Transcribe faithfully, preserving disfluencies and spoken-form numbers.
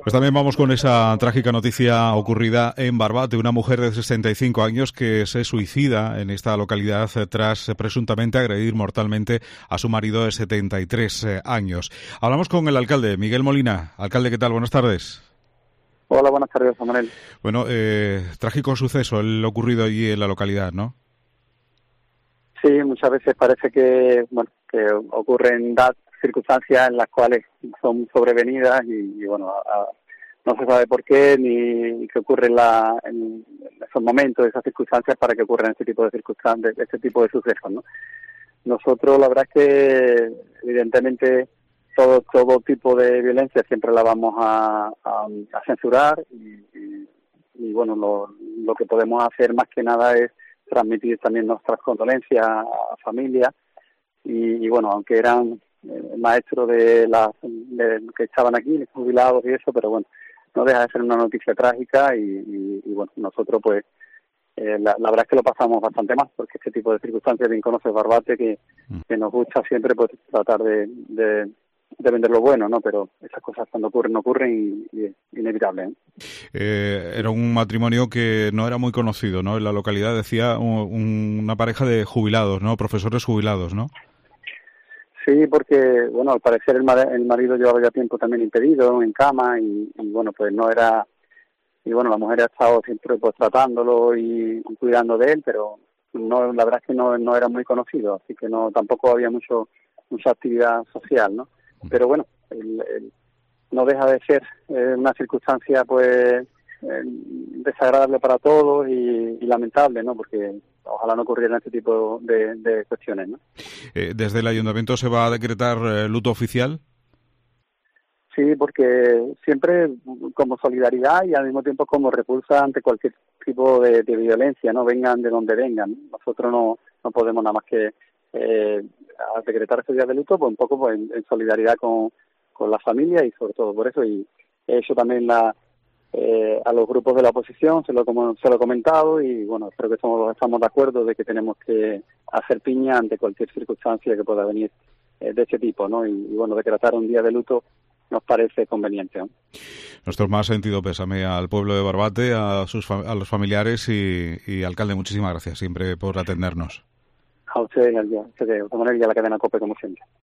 Pues también vamos con esa trágica noticia ocurrida en Barbate, una mujer de sesenta y cinco años que se suicida en esta localidad tras presuntamente agredir mortalmente a su marido de setenta y tres años. Hablamos con el alcalde, Miguel Molina. Alcalde, ¿qué tal? Buenas tardes. Hola, buenas tardes, Juan Manuel. Bueno, eh, trágico suceso el ocurrido allí en la localidad, ¿no? Sí, muchas veces parece que, bueno, que ocurren dadas circunstancias en las cuales son sobrevenidas y, y bueno, a, a, no se sabe por qué ni qué ocurre en, la, en esos momentos, esas circunstancias para que ocurran este tipo de circunstancias, este tipo de sucesos, ¿no? Nosotros, la verdad es que, evidentemente, todo todo tipo de violencia siempre la vamos a, a, a censurar y, y, y bueno, lo, lo que podemos hacer más que nada es transmitir también nuestras condolencias a familia y, y bueno, aunque eran eh, maestros de las de, que estaban aquí, jubilados y eso, pero bueno, no deja de ser una noticia trágica y, y, y bueno, nosotros pues eh, la, la verdad es que lo pasamos bastante mal porque este tipo de circunstancias bien conoce Barbate que, que nos gusta siempre pues tratar de, de de vender lo bueno, ¿no? Pero esas cosas cuando ocurren, ocurren y, y es inevitable, ¿eh? Eh, era un matrimonio que no era muy conocido, ¿no? En la localidad decía un, una pareja de jubilados, ¿no? Profesores jubilados, ¿no? Sí, porque, bueno, al parecer el, mar el marido llevaba ya tiempo también impedido, en cama, y, y bueno, pues no era... Y bueno, la mujer ha estado siempre pues tratándolo y, y cuidando de él, pero no, la verdad es que no, no era muy conocido, así que no tampoco había mucho mucha actividad social, ¿no? Pero bueno, el, el, no deja de ser eh, una circunstancia pues eh, desagradable para todos y, y lamentable, ¿no? Porque ojalá no ocurrieran este tipo de, de cuestiones, ¿no? Eh, ¿Desde el ayuntamiento se va a decretar eh, luto oficial? Sí, porque siempre como solidaridad y al mismo tiempo como repulsa ante cualquier tipo de, de violencia, no vengan de donde vengan. Nosotros no, no podemos nada más que eh, a decretar este día de luto, pues un poco pues, en, en solidaridad con, con la familia y sobre todo por eso, y he hecho también la, eh, a los grupos de la oposición, se lo, como, se lo he comentado y bueno, espero que estamos, estamos de acuerdo de que tenemos que hacer piña ante cualquier circunstancia que pueda venir eh, de este tipo, ¿no? Y, y bueno, decretar un día de luto nos parece conveniente, ¿no? Nuestro más sentido pésame al pueblo de Barbate, a, sus, a los familiares y, y alcalde, muchísimas gracias siempre por atendernos. A usted y a la cadena COPE como siempre.